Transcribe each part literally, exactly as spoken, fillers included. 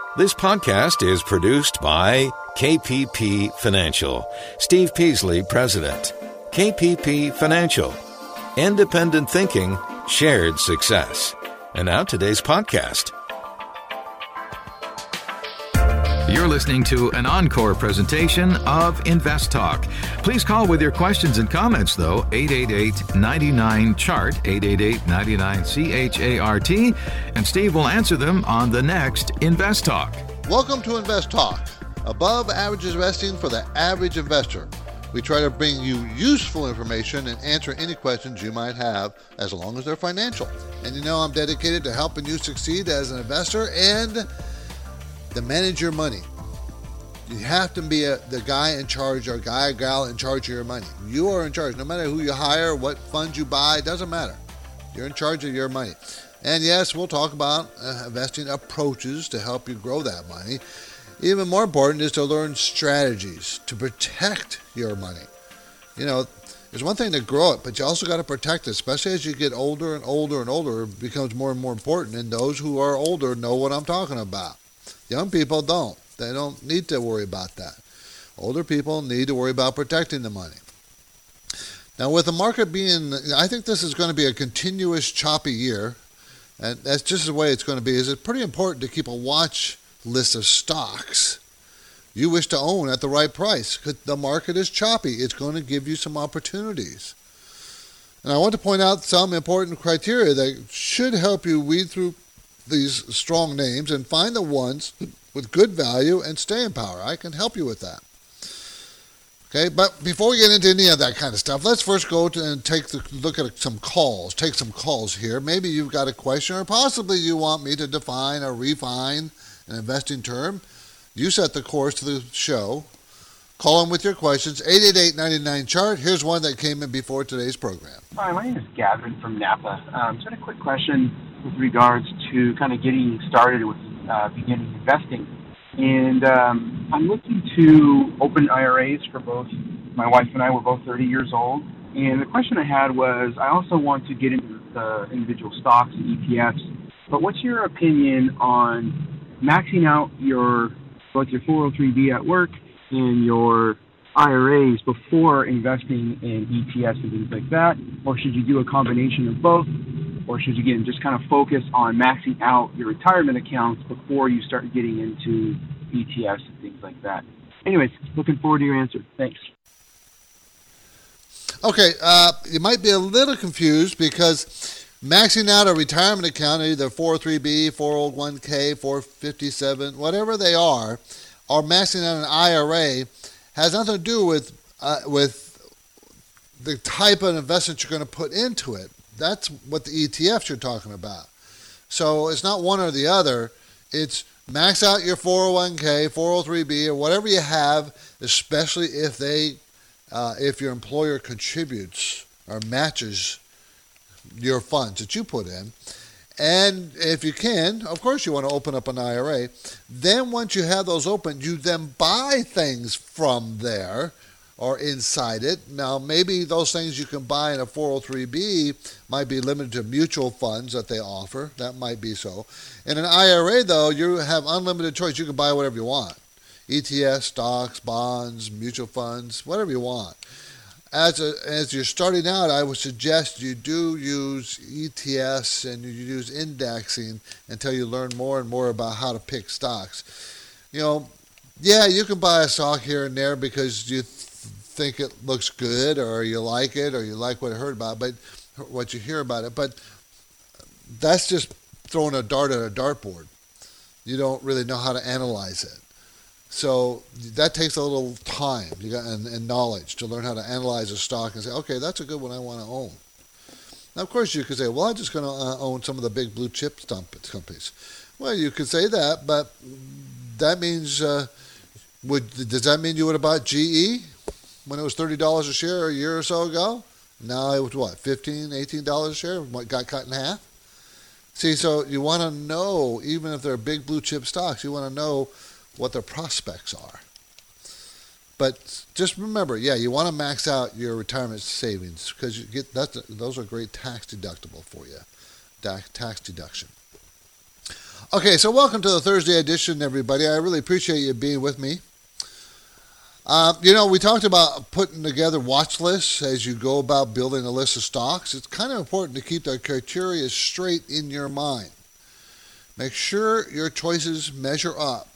This podcast is produced by K P P Financial. Steve Peasley, President. K P P Financial. Independent thinking, shared success. And now today's podcast. You're listening to an encore presentation of Invest Talk. Please call with your questions and comments, though, eight eight eight, nine nine, C H A R T, eight eight eight, nine nine, C H A R T, and Steve will answer them on the next Invest Talk. Welcome to Invest Talk, above average investing for the average investor. We try to bring you useful information and answer any questions you might have, as long as they're financial. And you know I'm dedicated to helping you succeed as an investor and to manage your money. You have to be a, the guy in charge or guy or gal in charge of your money. You are in charge. No matter who you hire, what funds you buy, it doesn't matter. You're in charge of your money. And yes, we'll talk about uh, investing approaches to help you grow that money. Even more important is to learn strategies to protect your money. You know, there's one thing to grow it, but you also got to protect it, especially as you get older and older and older. It becomes more and more important, and those who are older know what I'm talking about. Young people don't. They don't need to worry about that. Older people need to worry about protecting the money. Now, with the market being, I think this is going to be a continuous choppy year, and that's just the way it's going to be. Is it's pretty important to keep a watch list of stocks you wish to own at the right price, because the market is choppy. It's going to give you some opportunities. And I want to point out some important criteria that should help you weed through these strong names and find the ones with good value and staying power. I can help you with that. Okay, but before we get into any of that kind of stuff, let's first go to and take the look at some calls. Take some calls here. Maybe you've got a question, or possibly you want me to define or refine an investing term. You set the course to the show. Call in with your questions, eight eight eight, nine nine, C H A R T. Here's one that came in before today's program. Hi, my name is Gavin from Napa. Um, just had a quick question with regards to kind of getting started with uh, beginning investing. And um, I'm looking to open I R As for both. My wife and I were both thirty years old. And the question I had was, I also want to get into the individual stocks and E T Fs. But what's your opinion on maxing out your both your four oh three B at work and your I R As before investing in E T Fs and things like that? Or should you do a combination of both? Or should you, again, just kind of focus on maxing out your retirement accounts before you start getting into E T Fs and things like that? Anyways, looking forward to your answer. Thanks. Okay, uh, you might be a little confused because maxing out a retirement account, either four oh three B, four oh one K, four fifty-seven, whatever they are, or maxing out an I R A has nothing to do with uh, with the type of investment you're going to put into it. That's what the E T Fs you're talking about. So it's not one or the other. It's max out your four oh one K, four oh three B, or whatever you have, especially if they, uh, if your employer contributes or matches your funds that you put in. And if you can, of course you want to open up an I R A. Then once you have those open, you then buy things from there or inside it. Now, maybe those things you can buy in a four oh three B might be limited to mutual funds that they offer. That might be so. In an I R A, though, you have unlimited choice. You can buy whatever you want. E T Fs, stocks, bonds, mutual funds, whatever you want. As a, as you're starting out, I would suggest you do use E T Fs and you use indexing until you learn more and more about how to pick stocks. You know, yeah, you can buy a stock here and there because you think it looks good or you like it or you like what I heard about, but what you hear about it. But that's just throwing a dart at a dartboard. You don't really know how to analyze it. So that takes a little time you got, and, and knowledge to learn how to analyze a stock and say, okay, that's a good one I want to own. Now, of course, you could say, well, I'm just going to uh, own some of the big blue chip companies. Well, you could say that, but that means, uh, would does that mean you would have bought G E when it was thirty dollars a share a year or so ago? Now it was what, fifteen dollars, eighteen dollars a share? What, got cut in half? See, so you want to know, even if they're big blue chip stocks, you want to know what their prospects are. But just remember, yeah, you want to max out your retirement savings because you get that's those are great tax deductible for you, tax deduction. Okay, so welcome to the Thursday edition, everybody. I really appreciate you being with me. Uh, you know, we talked about putting together watch lists as you go about building a list of stocks. It's kind of important to keep the criteria straight in your mind. Make sure your choices measure up.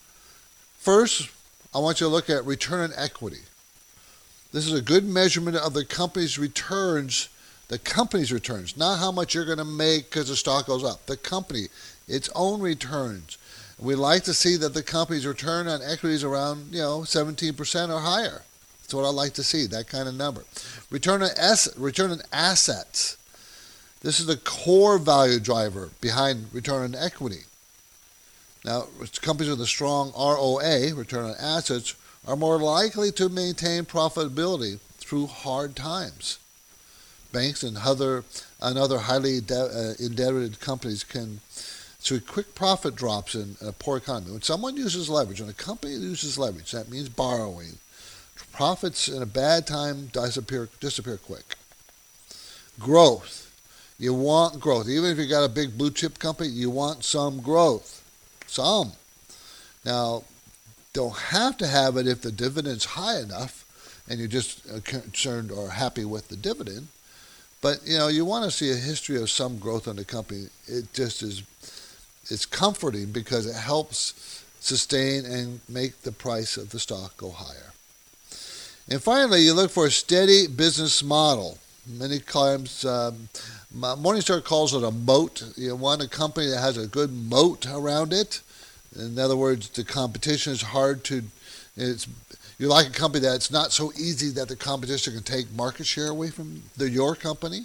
First, I want you to look at return on equity. This is a good measurement of the company's returns, the company's returns, not how much you're going to make because the stock goes up. The company, its own returns. We like to see that the company's return on equity is around, you know, seventeen percent or higher. That's what I like to see, that kind of number. Return on asset, return on assets. This is the core value driver behind return on equity. Now, companies with a strong R O A, return on assets, are more likely to maintain profitability through hard times. Banks and other, and other highly de- uh, indebted companies can see quick profit drops in a poor economy. When someone uses leverage, when a company uses leverage, that means borrowing, profits in a bad time disappear, disappear quick. Growth. You want growth. Even if you got a big blue chip company, you want some growth. Some. Now, don't have to have it if the dividend's high enough and you're just concerned or happy with the dividend. But, you know, you want to see a history of some growth in the company. It just is, it's comforting because it helps sustain and make the price of the stock go higher. And finally, you look for a steady business model. Many times, um, Morningstar calls it a moat. You want a company that has a good moat around it. In other words, the competition is hard to, it's, you like a company that's not so easy that the competition can take market share away from the, your company.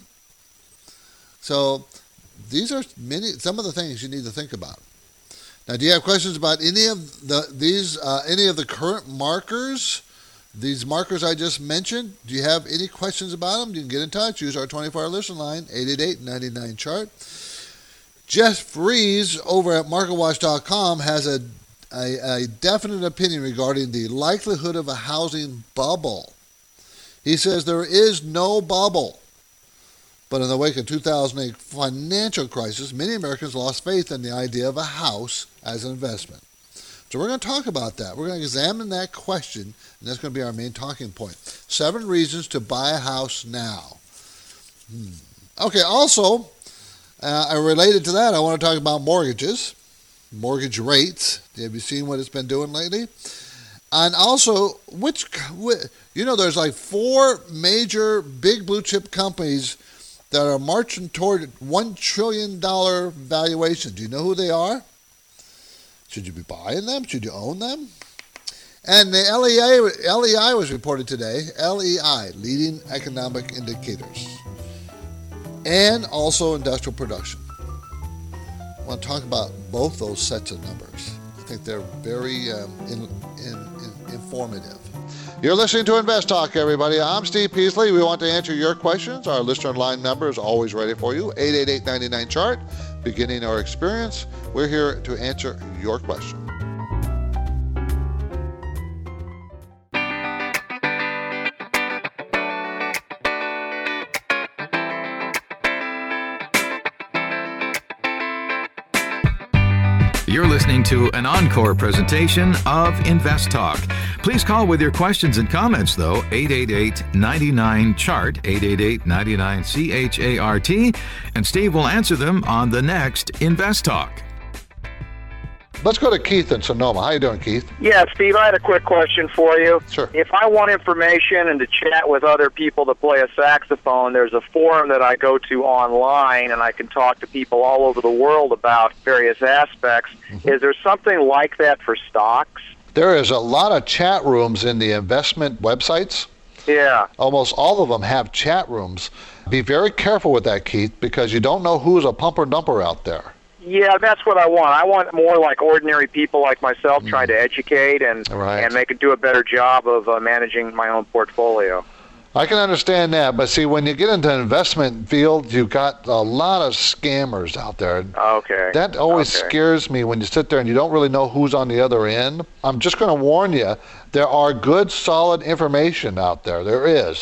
So these are many, some of the things you need to think about. Now, do you have questions about any of the these uh, any of the current markers? These markers I just mentioned, do you have any questions about them? You can get in touch. Use our twenty-four hour listen line, eight eight eight, nine nine, chart. Jeff Fries over at market watch dot com has a, a, a definite opinion regarding the likelihood of a housing bubble. He says there is no bubble. But in the wake of two thousand eight financial crisis, many Americans lost faith in the idea of a house as an investment. So we're going to talk about that. We're going to examine that question, and that's going to be our main talking point. Seven reasons to buy a house now. Hmm. Okay, also, uh, related to that, I want to talk about mortgages, mortgage rates. Have you seen what it's been doing lately? And also, which, you know, there's like four major big blue chip companies that are marching toward one trillion dollars valuation. Do you know who they are? Should you be buying them? Should you own them? And the L E I, L E I was reported today, L E I, leading economic indicators, and also industrial production. I want to talk about both those sets of numbers. I think they're very um, in, in, in informative. You're listening to Invest Talk, everybody. I'm Steve Peasley. We want to answer your questions. Our listener line number is always ready for you, eight eight eight, nine nine, chart. Beginning our experience, we're here to answer your question. You're listening to an encore presentation of Invest Talk. Please call with your questions and comments, though, eight eight eight, nine nine, chart, eight eight eight, nine nine, C H A R T, and Steve will answer them on the next Invest Talk. Let's go to Keith in Sonoma. How you doing, Keith? Yeah, Steve, I had a quick question for you. Sure. If I want information and to chat with other people that play a saxophone, there's a forum that I go to online, and I can talk to people all over the world about various aspects. Mm-hmm. Is there something like that for stocks? There is a lot of chat rooms in the investment websites. Yeah. Almost all of them have chat rooms. Be very careful with that, Keith, because you don't know who's a pumper-dumper out there. Yeah, that's what I want. I want more like ordinary people like myself mm. trying to educate and right. and make it do a better job of uh, managing my own portfolio. I can understand that, but see, when you get into investment field, you've got a lot of scammers out there. Okay. That always okay. scares me when you sit there and you don't really know who's on the other end. I'm just going to warn you, there are good, solid information out there. There is.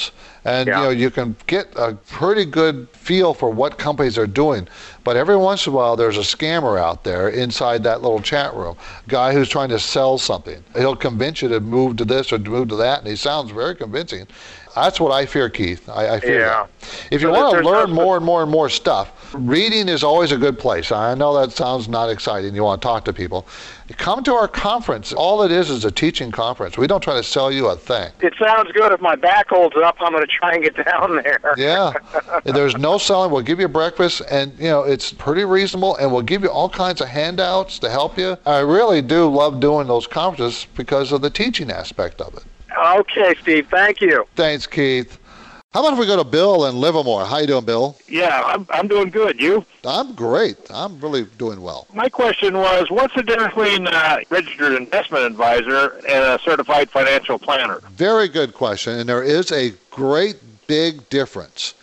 And Yeah. you know, you can get a pretty good feel for what companies are doing. But every once in a while, there's a scammer out there inside that little chat room, guy who's trying to sell something. He'll convince you to move to this or to move to that, and he sounds very convincing. That's what I fear, Keith. I, I fear Yeah. that. If you So want to there's learn no- more and more and more stuff, reading is always a good place. I know that sounds not exciting. You want to talk to people. Come to our conference. All it is is a teaching conference. We don't try to sell you a thing. It sounds good. If my back holds up, I'm going to try and get down there. Yeah. There's no selling. We'll give you breakfast, and you know it's pretty reasonable, and we'll give you all kinds of handouts to help you. I really do love doing those conferences because of the teaching aspect of it. Okay, Steve. Thank you. Thanks, Keith. How about if we go to Bill in Livermore? How you doing, Bill? Yeah, I'm, I'm doing good. You? I'm great. I'm really doing well. My question was, what's the difference between a registered investment advisor and a certified financial planner? Very good question, and there is a great big difference.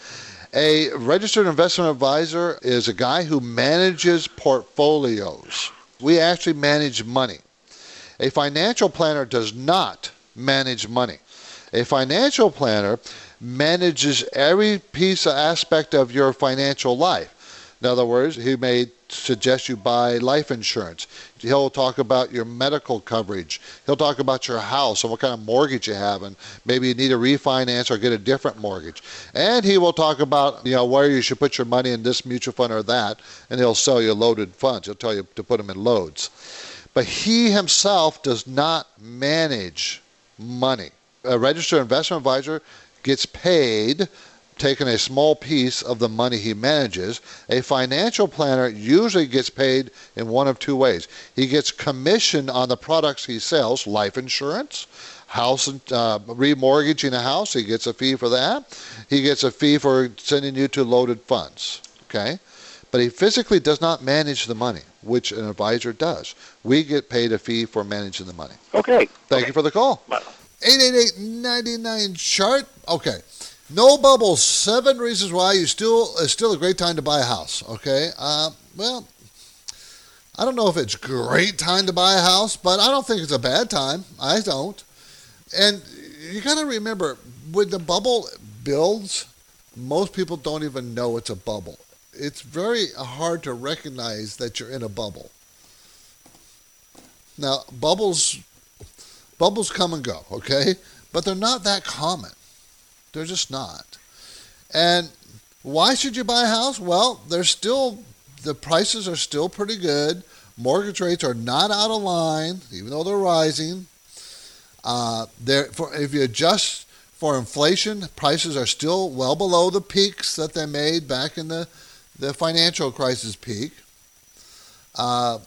A registered investment advisor is a guy who manages portfolios. We actually manage money. A financial planner does not manage money. A financial planner manages every piece of aspect of your financial life. In other words, he may suggest you buy life insurance. He'll talk about your medical coverage. He'll talk about your house and what kind of mortgage you have, and maybe you need to refinance or get a different mortgage. And he will talk about, you know, where you should put your money in this mutual fund or that, and he'll sell you loaded funds. He'll tell you to put them in loads. But he himself does not manage money. A registered investment advisor gets paid, taking a small piece of the money he manages. A financial planner usually gets paid in one of two ways. He gets commission on the products he sells, life insurance, house uh, remortgaging a house, he gets a fee for that. He gets a fee for sending you to loaded funds, okay? But he physically does not manage the money, which an advisor does. We get paid a fee for managing the money. Okay. Thank okay. you for the call. Well, eight eight eight, nine nine, chart. Okay. No bubbles. Seven reasons why you still it's still a great time to buy a house. Okay. Uh, well, I don't know if it's a great time to buy a house, but I don't think it's a bad time. I don't. And you got to remember, when the bubble builds, most people don't even know it's a bubble. It's very hard to recognize that you're in a bubble. Now, bubbles bubbles come and go, okay? But they're not that common. They're just not. And why should you buy a house? Well, they're still, the prices are still pretty good. Mortgage rates are not out of line, even though they're rising. Uh, they're, for, if you adjust for inflation, prices are still well below the peaks that they made back in the, the financial crisis peak. Uh,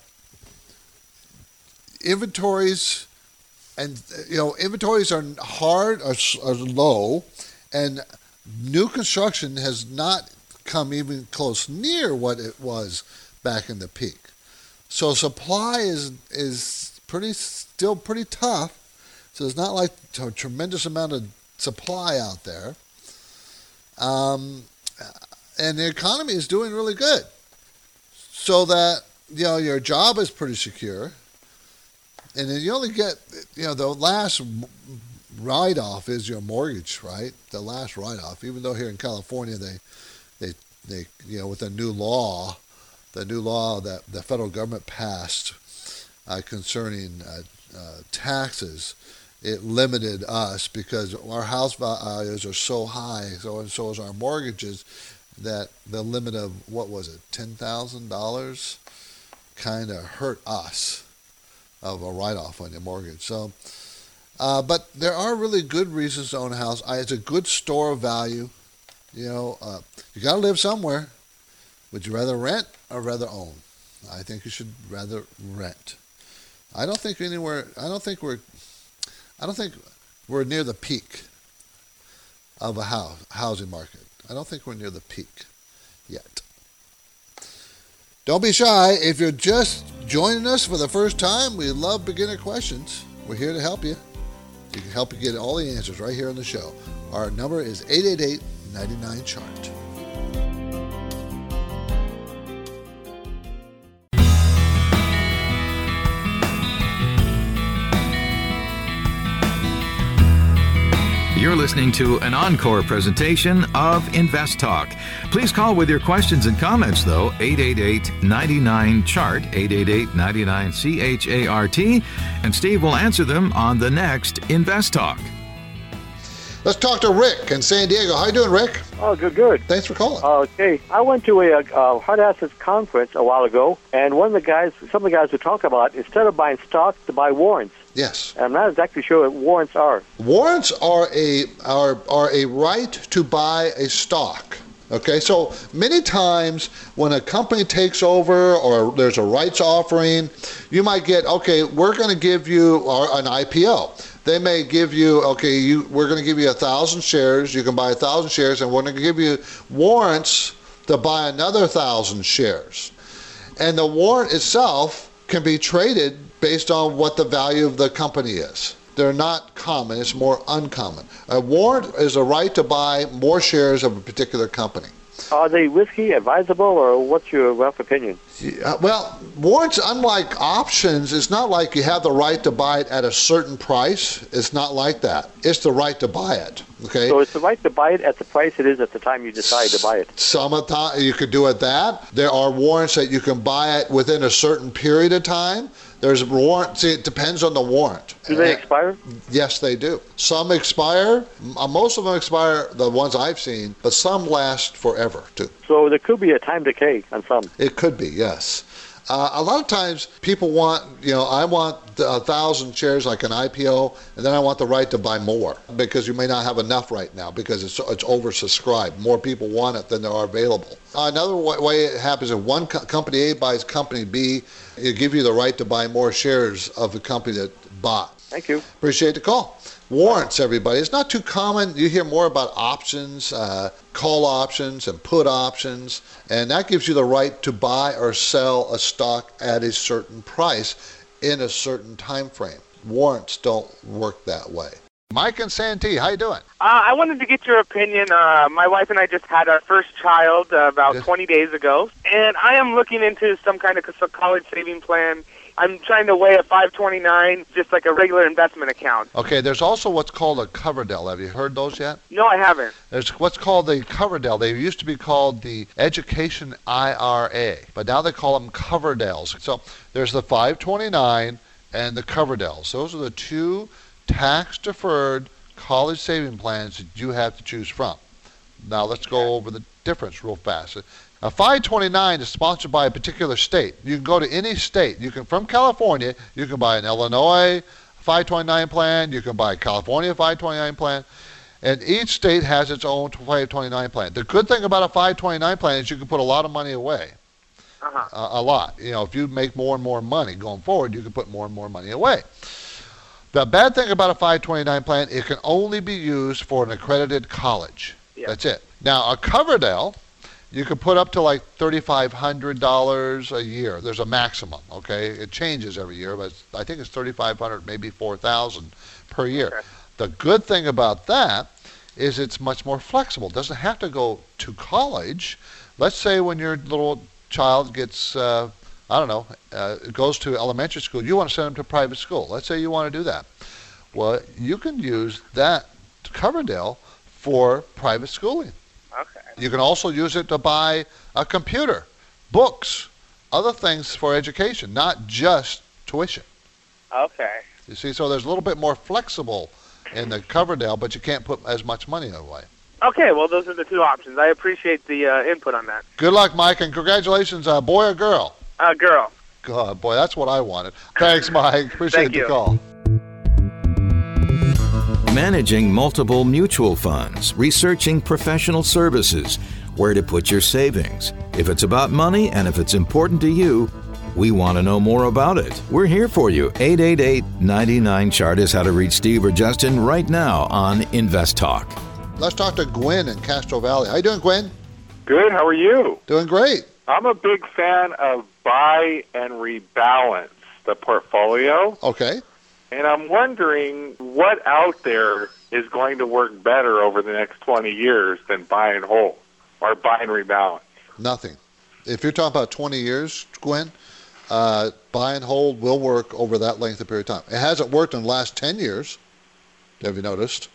inventories and you know inventories are hard are, are low, and new construction has not come even close near what it was back in the peak. So supply is is pretty still pretty tough. So it's not like a tremendous amount of supply out there. Um, and the economy is doing really good. So that, you know, your job is pretty secure. And then you only get, you know, the last write-off is your mortgage, right? The last write-off, even though here in California, they, they, they, you know, with the new law, the new law that the federal government passed uh, concerning uh, uh, taxes, it limited us because our house values are so high, so and so is our mortgages, that the limit of, what was it, ten thousand dollars kind of hurt us of a write-off on your mortgage. So, uh, but there are really good reasons to own a house. I, it's a good store of value. You know, uh, you got to live somewhere. Would you rather rent or rather own? I think you should rather rent. I don't think anywhere. I don't think we're. I don't think we're near the peak of a house, housing market. I don't think we're near the peak yet. Don't be shy. If you're just joining us for the first time, we love beginner questions. We're here to help you. We can help you get all the answers right here on the show. Our number is eight eight eight, nine nine, chart. You're You're listening to an encore presentation of Invest Talk. Please call with your questions and comments, though, eight eight eight, nine nine, C H A R T, eight eight eight, nine nine, C H A R T, and Steve will answer them on the next Invest Talk. Let's talk to Rick in San Diego. How you doing, Rick? Oh, good, good. Thanks for calling. Okay. I went to a, a hard assets conference a while ago, and one of the guys, some of the guys were talking about, instead of buying stocks, to buy warrants. Yes. And I'm not exactly sure what warrants are. Warrants are a are are a right to buy a stock. Okay, so many times when a company takes over or there's a rights offering, you might get, okay, we're going to give you an I P O. They may give you, okay, you, we're going to give you a thousand shares. You can buy a thousand shares, and we're going to give you warrants to buy another thousand shares. And the warrant itself can be traded based on what the value of the company is. They're not common, it's more uncommon. A warrant is a right to buy more shares of a particular company. Are they risky, advisable, or what's your rough opinion? Yeah, well, warrants, unlike options, it's not like you have the right to buy it at a certain price. It's not like that. It's the right to buy it. Okay. So it's the right to buy it at the price it is at the time you decide to buy it. Some of the time you could do it that. There are warrants that you can buy it within a certain period of time. There's warrants. See, it depends on the warrant. Do they expire? Yes, they do. Some expire. Most of them expire, the ones I've seen, but some last forever too. So there could be a time decay on some. It could be, yes. Uh, a lot of times people want, you know, I want a thousand shares like an I P O, and then I want the right to buy more because you may not have enough right now because it's it's oversubscribed. More people want it than there are available. Uh, another way, way it happens is one co- company A buys company B, it gives you the right to buy more shares of the company that bought. Thank you. Appreciate the call. Warrants, everybody. It's not too common. You hear more about options, uh, call options and put options, and that gives you the right to buy or sell a stock at a certain price in a certain time frame. Warrants don't work that way. Mike and Santee, how you doing? Uh, I wanted to get your opinion. Uh, my wife and I just had our first child uh, about Yes. twenty days ago, and I am looking into some kind of college saving plan. I'm trying to weigh a five twenty-nine, just like a regular investment account. Okay, there's also what's called a Coverdell. Have you heard those yet? No, I haven't. There's what's called the Coverdell. They used to be called the Education I R A, but now they call them Coverdells. So there's the five twenty-nine and the Coverdells. Those are the two tax-deferred college saving plans that you have to choose from. Now let's go over the difference real fast. A five twenty-nine is sponsored by a particular state. You can go to any state. You can, from California, you can buy an Illinois five twenty-nine plan. You can buy a California five twenty-nine plan. And each state has its own five twenty-nine plan. The good thing about a five twenty-nine plan is you can put a lot of money away. Uh-huh. Uh, a lot. You know, if you make more and more money going forward, you can put more and more money away. The bad thing about a five twenty-nine plan, it can only be used for an accredited college. Yeah. That's it. Now, a Coverdell, you can put up to like three thousand five hundred dollars a year. There's a maximum, okay? It changes every year, but I think it's three thousand five hundred dollars, maybe four thousand dollars per year. Okay. The good thing about that is it's much more flexible. It doesn't have to go to college. Let's say when your little child gets, uh, I don't know, uh, goes to elementary school, you want to send them to private school. Let's say you want to do that. Well, you can use that Coverdell for private schooling. Okay. You can also use it to buy a computer, books, other things for education, not just tuition. Okay. You see, so there's a little bit more flexible in the Coverdell, but you can't put as much money away. Okay, well, those are the two options. I appreciate the uh, input on that. Good luck, Mike, and congratulations, uh, boy or girl? Uh, girl. God, boy, that's what I wanted. Thanks, Mike. Appreciate Thank the you. call. Managing multiple mutual funds, researching professional services, where to put your savings. If it's about money and if it's important to you, we want to know more about it. We're here for you. eight eight eight, nine nine, C H A R T is how to reach Steve or Justin right now on Invest Talk. Let's talk to Gwen in Castro Valley. How you doing, Gwen? Good. How are you? Doing great. I'm a big fan of buy and rebalance the portfolio, Okay. and I'm wondering what out there is going to work better over the next twenty years than buy and hold or buy and rebalance. Nothing. If you're talking about twenty years, Gwen, uh, buy and hold will work over that length of period of time. It hasn't worked in the last ten years. Have you noticed?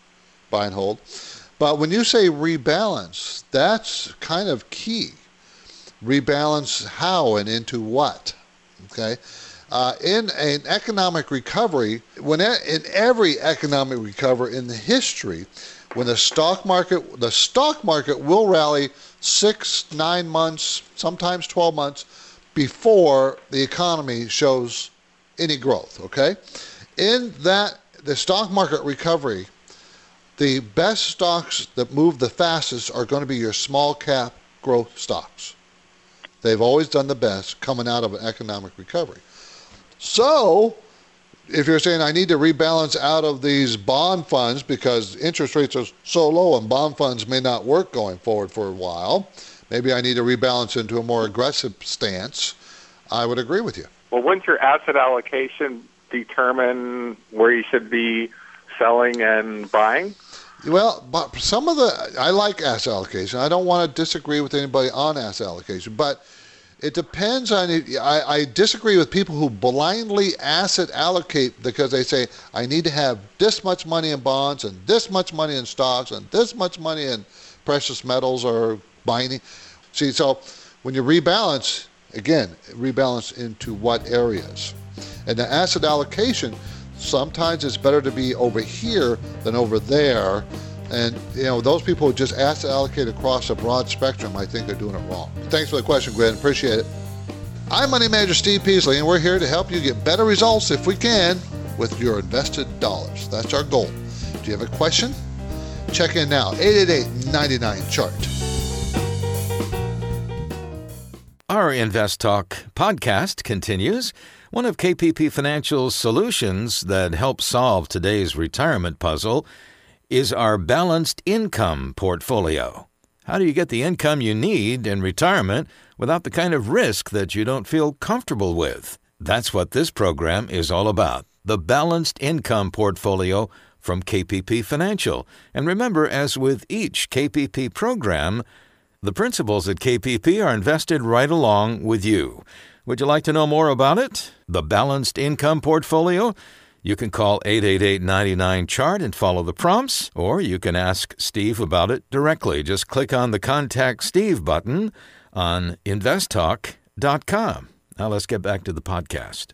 buy and hold. But when you say rebalance, that's kind of key. Rebalance how and into what? Okay. Uh, in an economic recovery, when in every economic recovery in the history, when the stock market, the stock market will rally six, nine months, sometimes twelve months before the economy shows any growth. Okay. In that, the stock market recovery, the best stocks that move the fastest are going to be your small cap growth stocks. They've always done the best coming out of an economic recovery. So, if you're saying I need to rebalance out of these bond funds because interest rates are so low and bond funds may not work going forward for a while, maybe I need to rebalance into a more aggressive stance, I would agree with you. Well, wouldn't your asset allocation determine where you should be selling and buying? Well, but some of the, I like asset allocation. I don't want to disagree with anybody on asset allocation, but it depends on, I, I disagree with people who blindly asset allocate because they say, I need to have this much money in bonds and this much money in stocks and this much money in precious metals or mining. See, so when you rebalance, again, rebalance into what areas? And the asset allocation, sometimes it's better to be over here than over there. And, you know, those people who just asset allocate across a broad spectrum, I think are doing it wrong. Thanks for the question, Gwen. Appreciate it. I'm Money Manager Steve Peasley, and we're here to help you get better results, if we can, with your invested dollars. That's our goal. Do you have a question? Check in now, eight eight eight, nine nine, C H A R T. Our Invest Talk podcast continues. One of K P P Financial's solutions that helps solve today's retirement puzzle is our balanced income portfolio. How do you get the income you need in retirement without the kind of risk that you don't feel comfortable with? That's what this program is all about, the balanced income portfolio from K P P Financial. And remember, as with each K P P program, the principals at K P P are invested right along with you. Would you like to know more about it? The Balanced Income Portfolio? You can call eight eight eight, nine nine, C H A R T and follow the prompts, or you can ask Steve about it directly. Just click on the Contact Steve button on invest talk dot com. Now let's get back to the podcast.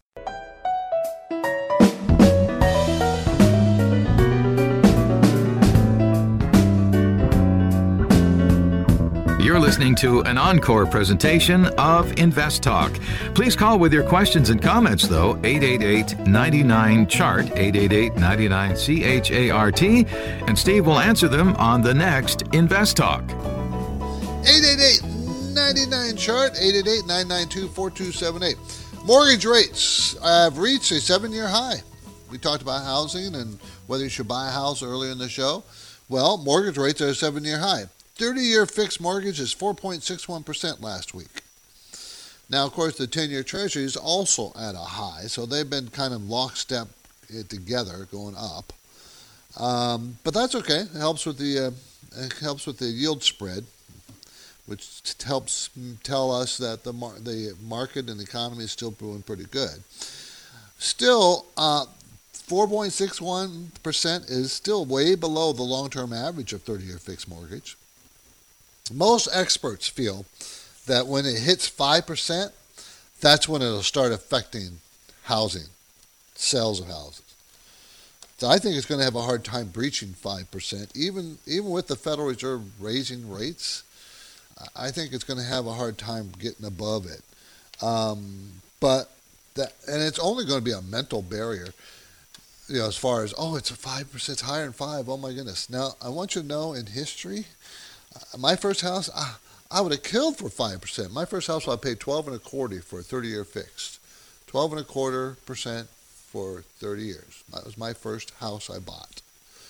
You're listening to an encore presentation of Invest Talk. Please call with your questions and comments, though, eight eight eight, nine nine, C H A R T, eight eight eight, nine nine, C H A R T, and Steve will answer them on the next Invest Talk. eight eight eight, nine nine, C H A R T, eight eight eight, nine nine two, four two seven eight. Mortgage rates have reached a seven-year high. We talked about housing and whether you should buy a house earlier in the show. Well, mortgage rates are a seven-year high. thirty-year fixed mortgage is four point six one percent last week. Now, of course, the ten-year Treasury is also at a high, so they've been kind of lockstep together, going up. Um, but that's okay. It helps with the uh, it helps with the yield spread, which t- helps tell us that the mar- the market and the economy is still doing pretty good. Still, uh, four point six one percent is still way below the long-term average of thirty-year fixed mortgage. Most experts feel that when it hits five percent, that's when it'll start affecting housing, sales of houses. So I think it's going to have a hard time breaching five percent, even even with the Federal Reserve raising rates. I think it's going to have a hard time getting above it. Um, but that, and it's only going to be a mental barrier, you know, as far as, oh, it's a five percent, it's higher than five, oh my goodness. Now, I want you to know, in history, my first house, I, I would have killed for five percent. My first house, I paid twelve and a quarter for a thirty-year fixed. twelve and a quarter percent for thirty years. That was my first house I bought.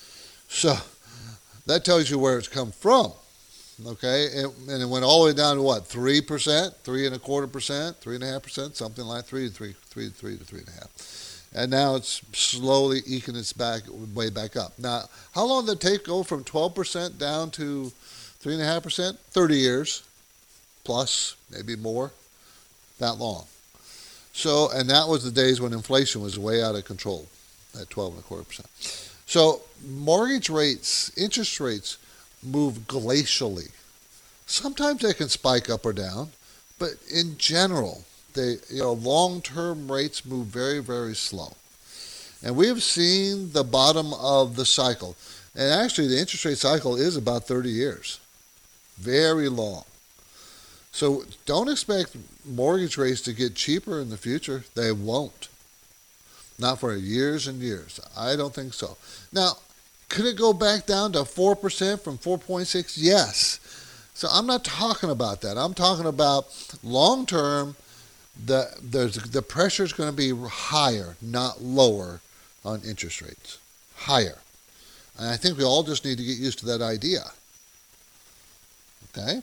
So that tells you where it's come from. Okay, it, and it went all the way down to what, three percent, three and a quarter percent, three and a half percent, something like three to three, three to three to three and a half. And now it's slowly eking its back way back up. Now, how long did it take to go from twelve percent down to three and a half percent? thirty years, plus, maybe more, that long. So, and that was the days when inflation was way out of control, at twelve and a quarter percent. So mortgage rates, interest rates move glacially. Sometimes they can spike up or down, but in general, they, you know, long-term rates move very, very slow. And we have seen the bottom of the cycle. And actually, the interest rate cycle is about thirty years. Very long. So don't expect mortgage rates to get cheaper in the future. They won't. Not for years and years. I don't think so. Now, could it go back down to four percent from four point six? Yes. So I'm not talking about that. I'm talking about long-term, the, there's, the pressure is going to be higher, not lower on interest rates. Higher. And I think we all just need to get used to that idea. Okay?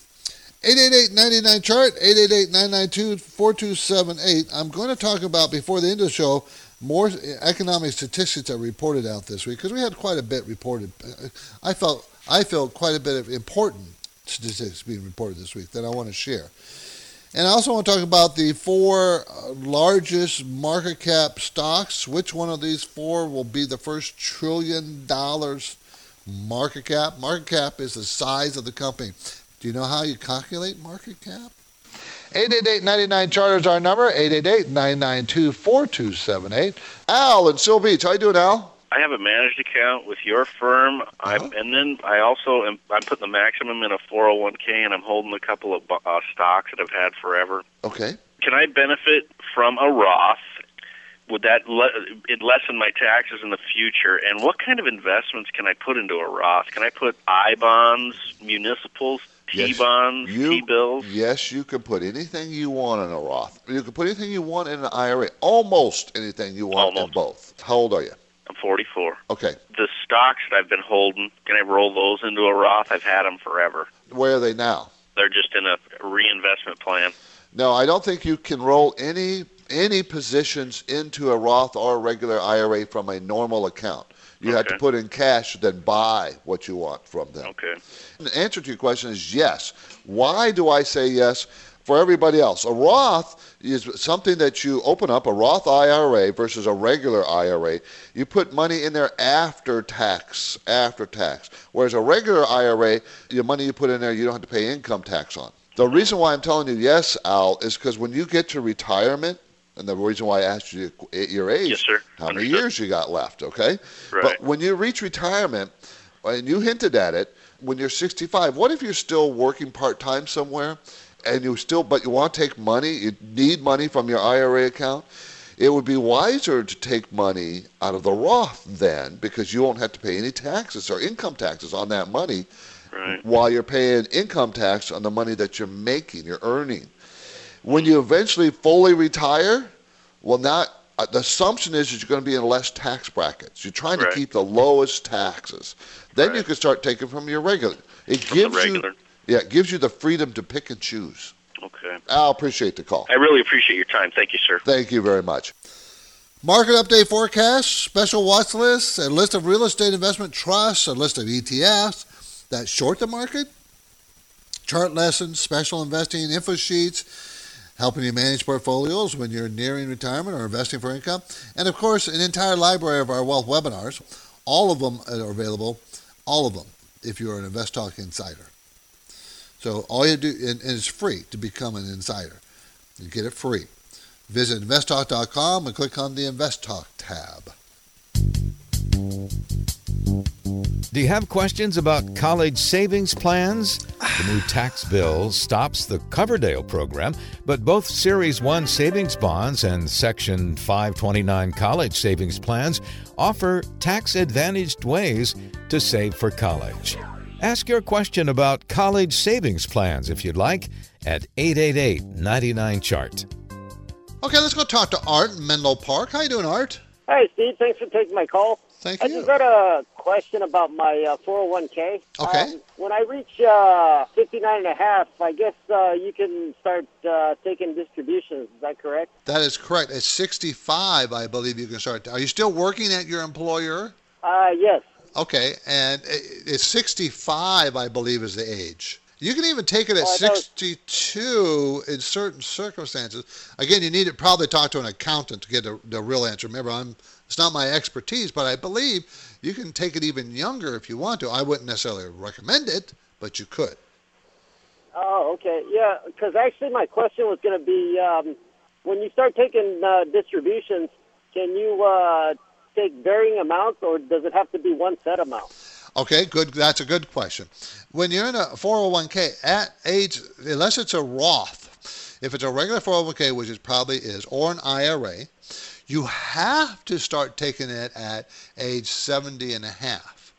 eight eight eight, nine nine, C H A R T, eight eight eight, nine nine two, four two seven eight. I'm going to talk about, before the end of the show, more economic statistics that were reported out this week, because we had quite a bit reported. I felt I felt quite a bit of important statistics being reported this week that I want to share. And I also want to talk about the four largest market cap stocks. Which one of these four will be the first trillion dollars market cap? Market cap is the size of the company. Do you know how you calculate market cap? eight eight eight, nine nine, C H A R T is our number, eight eight eight, nine nine two, four two seven eight. Al in Seal Beach. How you doing, Al? I have a managed account with your firm, uh-huh. I'm, and then I also am I'm putting the maximum in a four oh one k, and I'm holding a couple of uh, stocks that I've had forever. Okay. Can I benefit from a Roth? Would that le- it lessen my taxes in the future? And what kind of investments can I put into a Roth? Can I put I bonds, municipals, T-bonds, yes, T-bills? Yes, you can put anything you want in a Roth. You can put anything you want in an I R A. Almost anything you want Almost. in both. How old are you? I'm forty-four. Okay. The stocks that I've been holding, can I roll those into a Roth? I've had them forever. Where are they now? They're just in a reinvestment plan. No, I don't think you can roll any any positions into a Roth or a regular I R A from a normal account. You okay. have to put in cash, then buy what you want from them. Okay. The answer to your question is yes. Why do I say yes? For everybody else, a Roth is something that you open up, a Roth I R A versus a regular I R A. You put money in there after tax, after tax. Whereas a regular I R A, your money you put in there, you don't have to pay income tax on. The reason why I'm telling you yes, Al, is because when you get to retirement, and the reason why I asked you your age, yes, sir. how Understood. many years you got left, okay? Right. But when you reach retirement, and you hinted at it, when you're sixty-five, what if you're still working part-time somewhere, and you still, but you want to take money, you need money from your I R A account? It would be wiser to take money out of the Roth then, because you won't have to pay any taxes or income taxes on that money, right, while you're paying income tax on the money that you're making, you're earning. When you eventually fully retire, well, now uh, the assumption is that you're going to be in less tax brackets. You're trying right. to keep the lowest taxes. Then right. you can start taking from your regular. It from gives the regular. you, yeah, it gives you the freedom to pick and choose. Okay. I'll appreciate the call. I really appreciate your time. Thank you, sir. Thank you very much. Market update forecast, special watch lists, a list of real estate investment trusts, a list of E T Fs that short the market, chart lessons, special investing info sheets, helping you manage portfolios when you're nearing retirement or investing for income, and of course, an entire library of our wealth webinars. All of them are available, all of them, if you're an InvestTalk Insider. So all you do, and, and it's free to become an insider. You get it free. Visit invest talk dot com and click on the InvestTalk tab. Do you have questions about college savings plans? The new tax bill stops the Coverdale program, but both Series one savings bonds and Section five twenty-nine college savings plans offer tax-advantaged ways to save for college. Ask your question about college savings plans, if you'd like, at eight eight eight, nine nine, C H A R T. Okay, let's go talk to Art in Menlo Park. How you doing, Art? Hi, Steve. Thanks for taking my call. Thank I you. just got a question about my uh, four oh one k. Okay. Um, when I reach uh, fifty-nine and a half, I guess uh, you can start uh, taking distributions. Is that correct? That is correct. At sixty-five, I believe you can start. Are you still working at your employer? Uh, yes. Okay, and it's sixty-five, I believe, is the age. You can even take it at Oh, I know. sixty-two in certain circumstances. Again, you need to probably talk to an accountant to get the, the real answer. Remember, I'm it's not my expertise, but I believe you can take it even younger if you want to. I wouldn't necessarily recommend it, but you could. Oh, okay. Yeah, because actually my question was going to be, um, when you start taking uh, distributions, can you uh, take varying amounts, or does it have to be one set amount? Okay, good. That's a good question. When you're in a four oh one k at age, unless it's a Roth, if it's a regular four oh one k, which it probably is, or an I R A, you have to start taking it at age seventy and a half.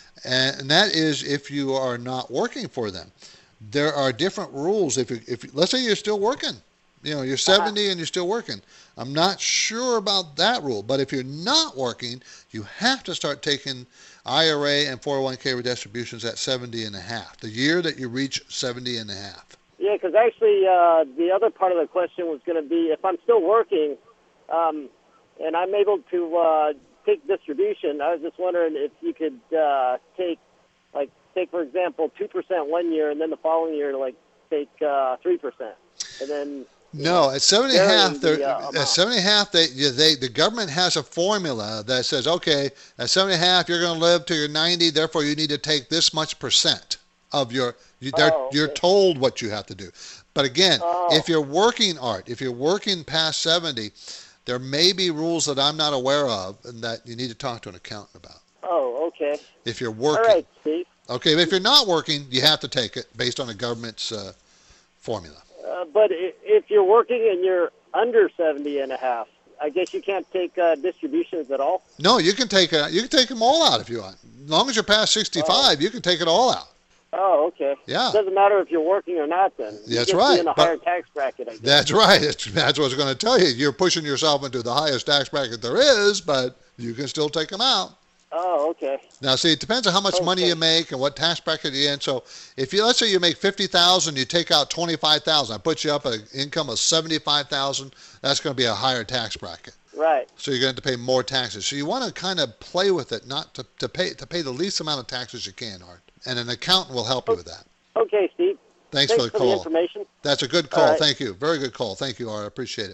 And that is if you are not working for them. There are different rules. If you, if let's say you're still working, you know, you're seventy and you're still working. I'm not sure about that rule, but if you're not working, you have to start taking I R A and four oh one k redistributions at seventy and a half, the year that you reach seventy and a half. Yeah, because actually uh, the other part of the question was going to be, if I'm still working um, and I'm able to uh, take distribution, I was just wondering if you could uh, take, like, take, for example, two percent one year and then the following year, like, take uh, three percent. And then... No, at seventy and a half, the, uh, at seventy and a half, they, they, the government has a formula that says, okay, at seventy and a half, you're going to live till you're ninety, therefore you need to take this much percent of your, you, Oh, okay. you're told what you have to do. But again, Oh. if you're working, Art, if you're working past seventy, there may be rules that I'm not aware of and that you need to talk to an accountant about. Oh, okay. If you're working. All right, Steve. Okay, but if you're not working, you have to take it based on the government's uh, formula. Uh, but i- if you're working and you're under seventy and a half, I guess you can't take uh, distributions at all? No, you can take it. You can take them all out if you want. As long as you're past sixty-five, Oh. you can take it all out. Oh, okay. Yeah. Doesn't matter if you're working or not then. You That's just right, Be in a but- higher tax bracket, I guess. That's right. It's, that's what I was going to tell you. You're pushing yourself into the highest tax bracket there is, but you can still take them out. Oh, okay. Now, see, it depends on how much money Okay. you make and what tax bracket you're in. So, if you let's say you make fifty thousand, you take out twenty-five thousand. I put you up an income of seventy-five thousand. That's going to be a higher tax bracket. Right. So you're going to have to pay more taxes. So you want to kind of play with it, not to, to pay to pay the least amount of taxes you can, Art. And an accountant will help you with that. Okay, Steve. Thanks, Thanks for the for call. the information. That's a good All call. right. Thank you. Very good call. Thank you, Art. I appreciate it.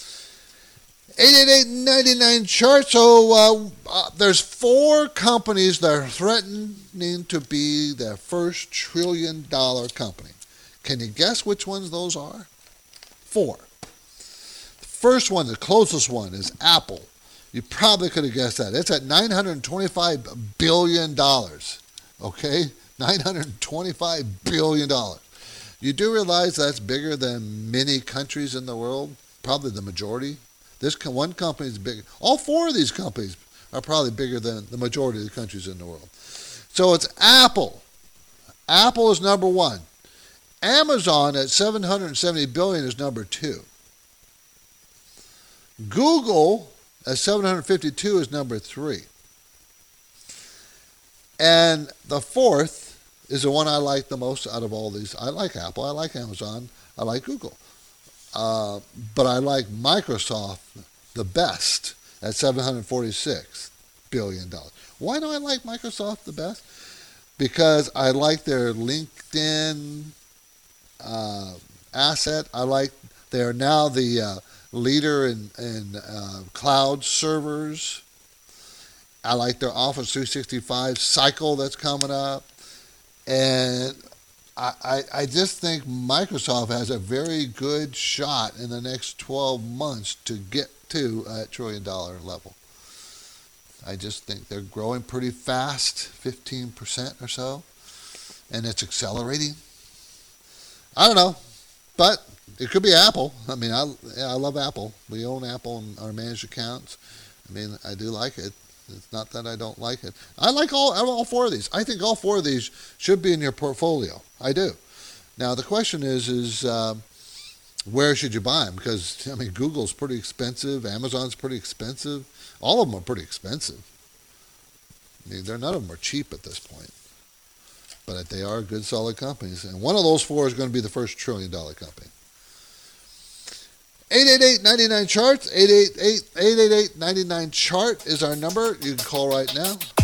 eight eight eight, nine nine, chart. So uh, uh, there's four companies that are threatening to be the first trillion dollar company. Can you guess which ones those are? Four. The first one, the closest one, is Apple. You probably could have guessed that. It's at nine hundred twenty-five billion dollars. Okay? nine hundred twenty-five billion dollars. You do realize that's bigger than many countries in the world? Probably the majority. This co- one company is big. All four of these companies are probably bigger than the majority of the countries in the world. So it's Apple. Apple is number one. Amazon at seven hundred seventy billion dollars is number two. Google at seven hundred fifty-two is number three. And the fourth is the one I like the most out of all these. I like Apple, I like Amazon, I like Google. Uh, but I like Microsoft the best at seven hundred forty-six billion dollars. Why do I like Microsoft the best? Because I like their LinkedIn uh, asset. I like they're now the uh, leader in, in uh, cloud servers. I like their Office three sixty-five cycle that's coming up. And I, I, I just think Microsoft has a very good shot in the next twelve months to get to a trillion dollar level. I just think they're growing pretty fast, fifteen percent or so, and it's accelerating. I don't know, but it could be Apple. I mean, I, I love Apple. We own Apple in our managed accounts. I mean, I do like it. It's not that I don't like it. I like all all four of these. I think all four of these should be in your portfolio. I do. Now, the question is, is um, where should you buy them? Because, I mean, Google's pretty expensive. Amazon's pretty expensive. All of them are pretty expensive. I mean, they're, none of them are cheap at this point. But they are good, solid companies. And one of those four is going to be the first trillion-dollar company. eight eight eight, nine nine, chart. eight eight eight, eight eight eight, nine nine, chart is our number. You can call right now.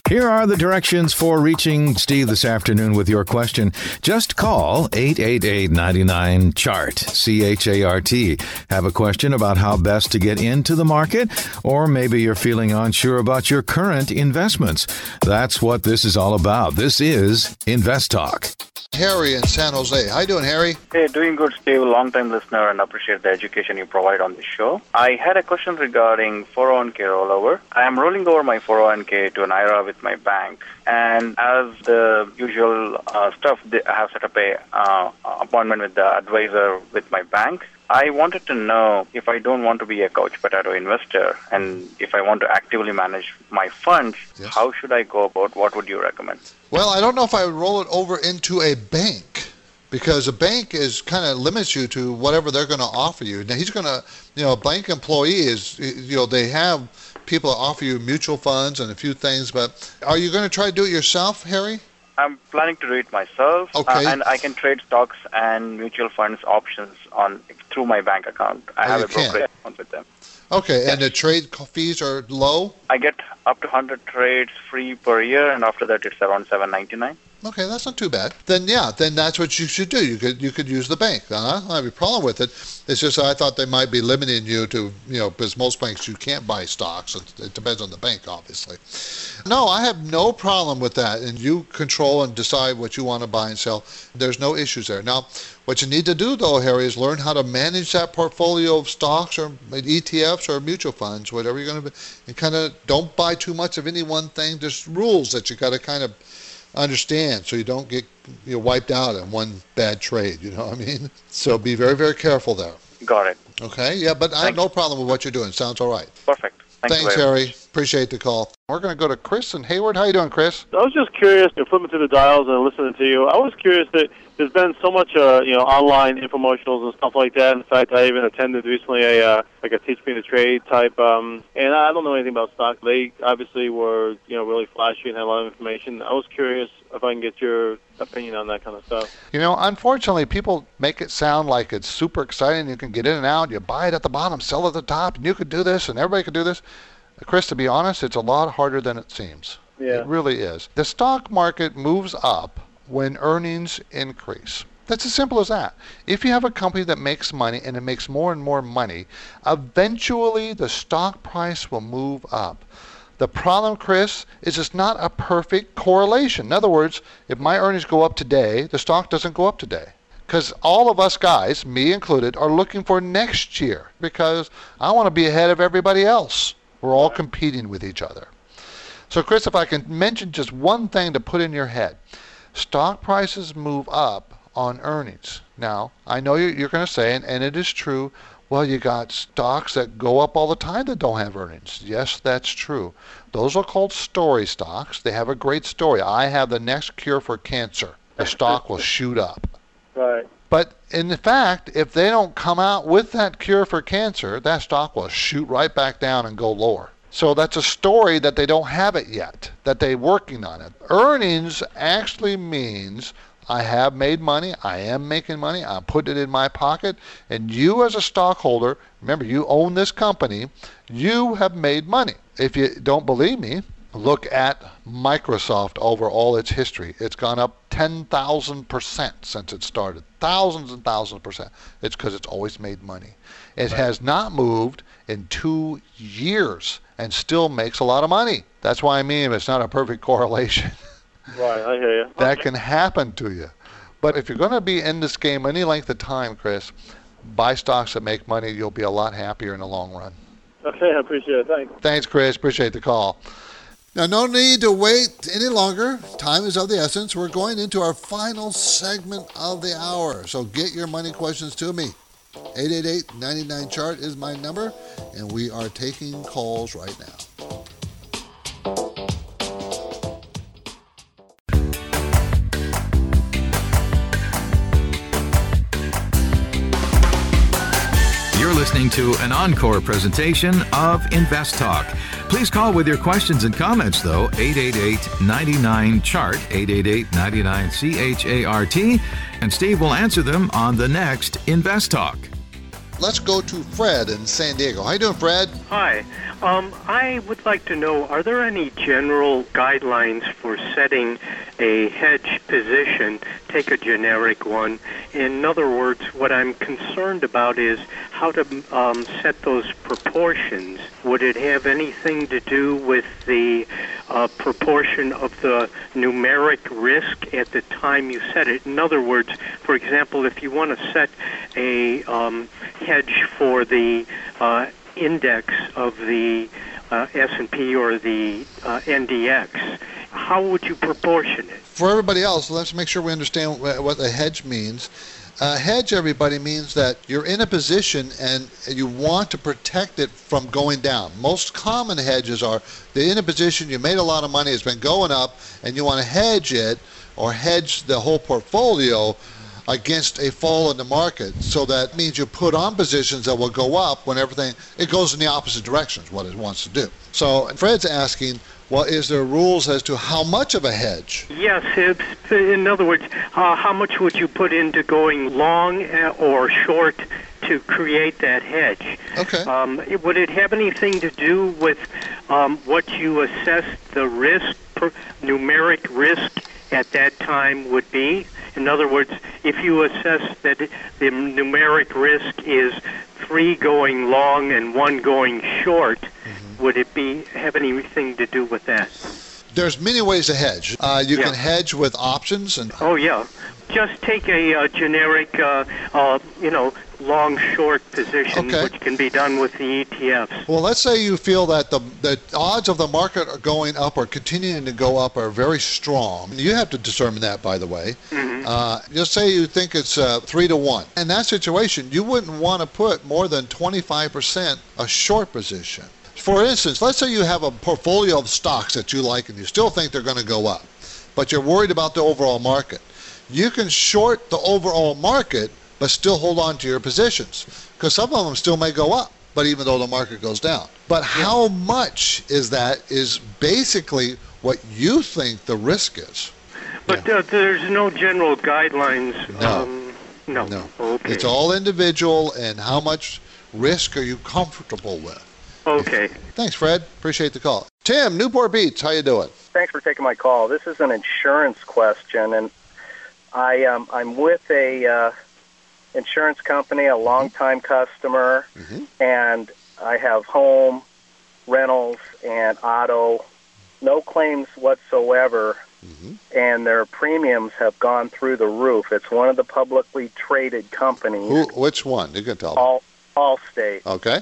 Here are the directions for reaching Steve this afternoon with your question. Just call eight eight eight, nine nine, C H A R T, C H A R T. Have a question about how best to get into the market, or maybe you're feeling unsure about your current investments. That's what this is all about. This is Invest Talk. Harry in San Jose. How you doing, Harry? Hey, doing good, Steve. Long-time listener and appreciate the education you provide on the show. I had a question regarding four oh one k rollover. I am rolling over my four oh one k to an I R A with my bank, and as the usual uh, stuff, I have set up a uh, appointment with the advisor with my bank. I wanted to know if I don't want to be a couch potato investor and if I want to actively manage my funds, yes. How should I go about? What would you recommend? Well, I don't know if I would roll it over into a bank, because a bank is kind of limits you to whatever they're going to offer you. Now, he's going to, you know, a bank employee is, you know, they have people that offer you mutual funds and a few things, but are you going to try to do it yourself, Harry? I'm planning to do it myself, okay. uh, and I can trade stocks and mutual funds options on through my bank account. I oh, have a brokerage account with them. Okay, yes. And the trade fees are low? I get up to one hundred trades free per year, and after that it's around seven ninety-nine. Okay, that's not too bad. Then, yeah, then that's what you should do. You could you could use the bank. I don't have a problem with it. It's just I thought they might be limiting you to, you know, because most banks you can't buy stocks. It, it depends on the bank, obviously. No, I have no problem with that. And you control and decide what you want to buy and sell. There's no issues there. Now, what you need to do, though, Harry, is learn how to manage that portfolio of stocks or E T Fs or mutual funds, whatever you're going to be, and kind of don't buy too much of any one thing. There's rules that you got to kind of understand so you don't get you know, wiped out in one bad trade, you know what I mean? So be very, very careful there. Got it. Okay, yeah, but I have no problem with what you're doing. Sounds all right. Perfect. Thanks, Thanks Harry. Much. Appreciate the call. We're going to go to Chris in Hayward. How you doing, Chris? I was just curious, you know, flipping through the dials and listening to you. I was curious that there's been so much, uh, you know, online infomercials and stuff like that. In fact, I even attended recently a uh, like a Teach Me to Trade type, um, and I don't know anything about stock. They obviously were, you know, really flashy and had a lot of information. I was curious if I can get your opinion on that kind of stuff. You know, unfortunately, people make it sound like it's super exciting. You can get in and out. You buy it at the bottom, sell it at the top, and you could do this, and everybody could do this. Chris, to be honest, it's a lot harder than it seems. Yeah. It really is. The stock market moves up when earnings increase. That's as simple as that. If you have a company that makes money and it makes more and more money, eventually the stock price will move up. The problem, Chris, is it's not a perfect correlation. In other words, if my earnings go up today, the stock doesn't go up today. Because all of us guys, me included, are looking for next year because I want to be ahead of everybody else. We're all competing with each other. So, Chris, if I can mention just one thing to put in your head, stock prices move up on earnings. Now, I know you're going to say, and, and it is true, well, you got stocks that go up all the time that don't have earnings. Yes, that's true. Those are called story stocks. They have a great story. I have the next cure for cancer. The stock will shoot up. Right. But in fact, if they don't come out with that cure for cancer, that stock will shoot right back down and go lower. So that's a story that they don't have it yet, that they're working on it. Earnings actually means I have made money, I am making money, I put it in my pocket, and you as a stockholder, remember you own this company, you have made money. If you don't believe me, look at Microsoft over all its history. It's gone up ten thousand percent since it started. Thousands and thousands of percent. It's because it's always made money. It has not moved in two years and still makes a lot of money. That's why I mean it's not a perfect correlation. Right, I hear you. That okay. can happen to you. But if you're going to be in this game any length of time, Chris, buy stocks that make money. You'll be a lot happier in the long run. Okay, I appreciate it. Thanks. Thanks, Chris. Appreciate the call. Now, no need to wait any longer. Time is of the essence. We're going into our final segment of the hour. So get your money questions to me. eight eight eight, nine nine, C H A R T is my number, and we are taking calls right now. You're listening to an encore presentation of Invest Talk. Please call with your questions and comments, though, eight eight eight, nine nine, C H A R T, eight eight eight, nine nine, C H A R T, and Steve will answer them on the next Invest Talk. Let's go to Fred in San Diego. How you doing, Fred? Hi. Um, I would like to know, are there any general guidelines for setting a hedge position? Take a generic one. In other words, what I'm concerned about is how to um, set those proportions. Would it have anything to do with the uh, proportion of the numeric risk at the time you set it? In other words, for example, if you want to set a um, hedge for the uh, index of the uh, S and P or the uh, N D X, how would you proportion it? For everybody else, let's make sure we understand what a hedge means. A hedge, everybody, means that you're in a position and you want to protect it from going down. Most common hedges are they're in a position, you made a lot of money, it's been going up, and you want to hedge it or hedge the whole portfolio against a fall in the market. So that means you put on positions that will go up when everything, it goes in the opposite direction is what it wants to do. So Fred's asking, well, is there rules as to how much of a hedge? Yes. It's, in other words, uh, how much would you put into going long or short to create that hedge? Okay. Um, would it have anything to do with um, what you assess the risk, per, numeric risk at that time would be? In other words, if you assess that the numeric risk is three going long and one going short, mm-hmm. would it be have anything to do with that? There's many ways to hedge. Uh, you yeah. can hedge with options. and. Oh, yeah. Just take a uh, generic, uh, uh, you know, long-short position, okay. which can be done with the E T Fs. Well, let's say you feel that the, the odds of the market are going up or continuing to go up are very strong. You have to determine that, by the way. Mm-hmm. Uh, just say you think it's uh, three to one. In that situation, you wouldn't want to put more than twenty-five percent a short position. For instance, let's say you have a portfolio of stocks that you like and you still think they're going to go up, but you're worried about the overall market. You can short the overall market but still hold on to your positions because some of them still may go up, but even though the market goes down. But how much is that is basically what you think the risk is. But yeah. uh, there's no general guidelines. No. Um, no. No. Okay. It's all individual and how much risk are you comfortable with. Okay. If, thanks, Fred. Appreciate the call. Tim, Newport Beach, how you doing? Thanks for taking my call. This is an insurance question, and I, um, I'm with a uh, insurance company, a longtime customer, mm-hmm. and I have home, rentals, and auto, no claims whatsoever, mm-hmm. and their premiums have gone through the roof. It's one of the publicly traded companies. Who, which one? You can tell me. All, Allstate. Okay.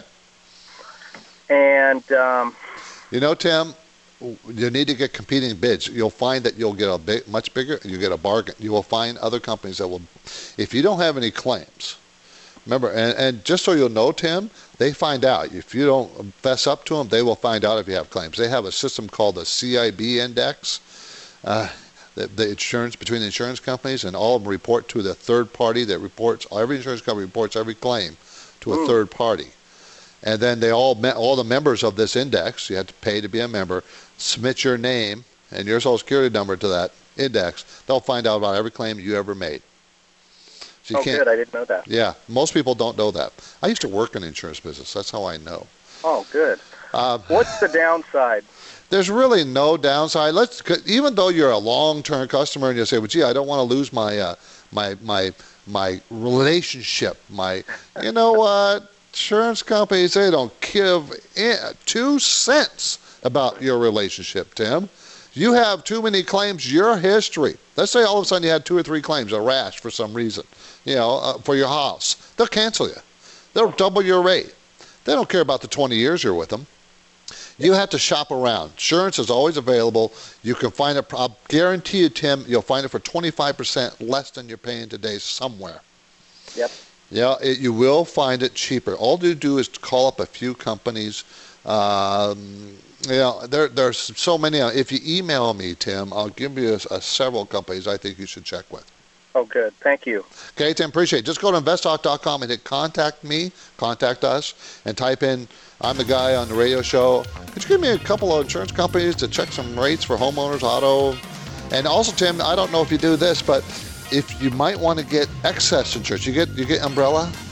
And, um... You know, Tim, you need to get competing bids. You'll find that you'll get a big, much bigger, you get a bargain. You will find other companies that will, if you don't have any claims, remember, and, and just so you'll know, Tim, they find out. If you don't fess up to them, they will find out if you have claims. They have a system called the C I B index, uh, the, the insurance, between the insurance companies, and all of them report to the third party that reports, every insurance company reports every claim to a Ooh. third party. And then they all, all the members of this index, you have to pay to be a member, submit your name and your social security number to that index. They'll find out about every claim you ever made. So you oh, can't, good. I didn't know that. Yeah. Most people don't know that. I used to work in the insurance business. That's how I know. Oh, good. Uh, What's the downside? There's really no downside. Let's, even though you're a long-term customer and you say, well, gee, I don't want to lose my, uh, my, my, my relationship, my, you know what? Insurance companies, they don't give two cents about your relationship, Tim. You have too many claims, your history. Let's say all of a sudden you had two or three claims, a rash for some reason, you know, uh, for your house. They'll cancel you. They'll double your rate. They don't care about the twenty years you're with them. You have to shop around. Insurance is always available. You can find it, I guarantee you, Tim, you'll find it for twenty-five percent less than you're paying today somewhere. Yep. Yeah, it, you will find it cheaper. All you do is call up a few companies. Um, you know, there, there's so many. If you email me, Tim, I'll give you a, a several companies I think you should check with. Oh, good. Thank you. Okay, Tim, appreciate it. Just go to invest talk dot com and hit contact me, contact us, and type in, I'm the guy on the radio show. Could you give me a couple of insurance companies to check some rates for homeowners, auto? And also, Tim, I don't know if you do this, but if you might want to get excess insurance, you get you get umbrella.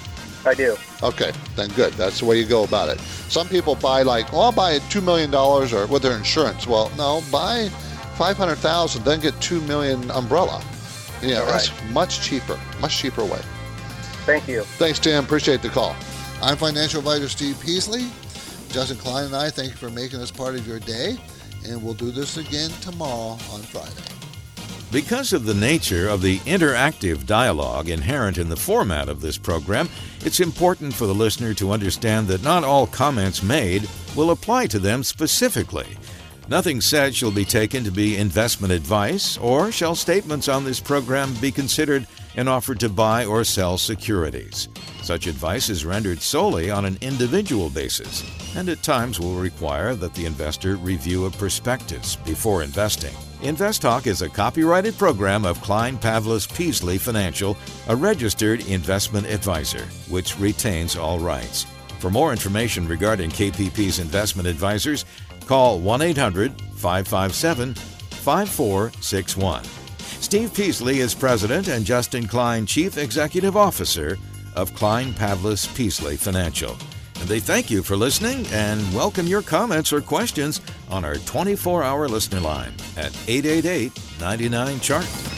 I do. Okay, then good. That's the way you go about it. Some people buy like, oh, I'll buy two million dollars or with their insurance. Well, no, buy five hundred thousand dollars, then get two million dollars umbrella. Yeah, All that's right. much cheaper, much cheaper way. Thank you. Thanks, Tim. Appreciate the call. I'm financial advisor Steve Peasley. Justin Klein and I thank you for making us part of your day, and we'll do this again tomorrow on Friday. Because of the nature of the interactive dialogue inherent in the format of this program, it's important for the listener to understand that not all comments made will apply to them specifically. Nothing said shall be taken to be investment advice, or shall statements on this program be considered an offer to buy or sell securities. Such advice is rendered solely on an individual basis, and at times will require that the investor review a prospectus before investing. InvestTalk is a copyrighted program of Klein Pavlis Peasley Financial, a registered investment advisor, which retains all rights. For more information regarding K P P's investment advisors, call one eight hundred, five five seven, five four six one. Steve Peasley is President and Justin Klein Chief Executive Officer of Klein Pavlis Peasley Financial. And they thank you for listening and welcome your comments or questions on our twenty-four hour listener line at eight eight eight, nine nine, C H A R T.